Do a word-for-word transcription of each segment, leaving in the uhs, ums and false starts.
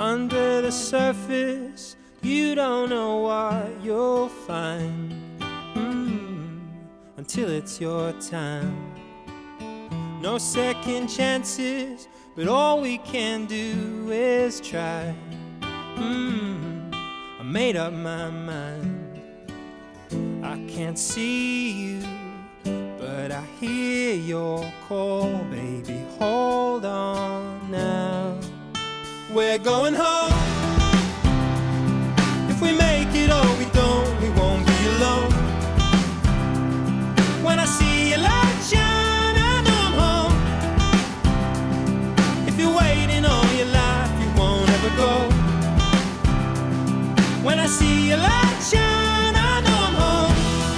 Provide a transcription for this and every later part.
Under the surface, you don't know what you'll find mm, until it's your time. No second chances, but all we can do is try. mm, I made up my mind. I can't see you, but I hear your call. Baby, hold on now. We're going home. If we make it or we don't, we won't be alone. When I see your light shine, I know I'm home. If you're waiting all your life, you won't ever go. When I see your light shine, I know I'm home.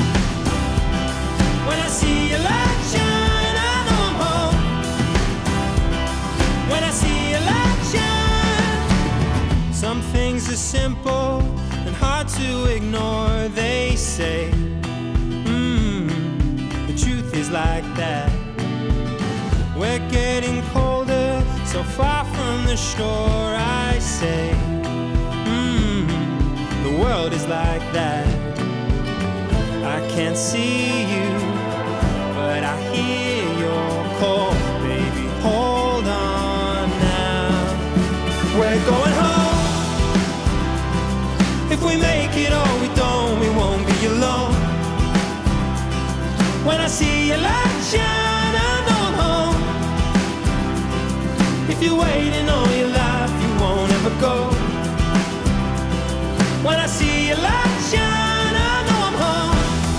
When I see your light shine, I know I'm home. When I see your light shine. Some things are simple and hard to ignore, they say. mm, The truth is like that. We're getting colder, so far from the shore, I say. mm, The world is like that. I can't see you, but I hear your call. Baby, hold on now. We're going home. If we make it or we don't, we won't be alone. When I see your light shine, I know I'm home. If you're waiting all your life, you won't ever go. When I see your light shine, I know I'm home.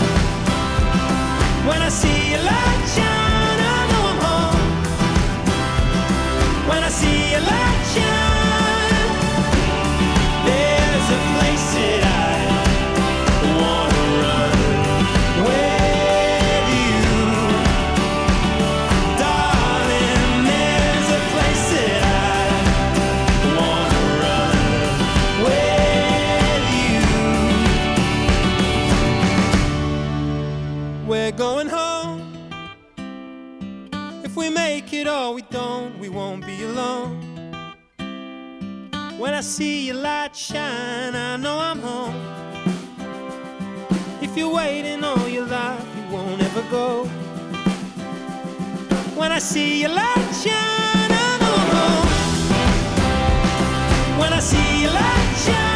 When I see your light shine, I know I'm home. When I see your light shine, there's a place that I wanna run with you, darling. There's a place that I wanna run with you. We're going home. If we make it or we don't, we won't be alone. When I see your light shine, I know I'm home. If you're waiting all your life, you won't ever go. When I see your light shine, I know I'm home. When I see your light shine.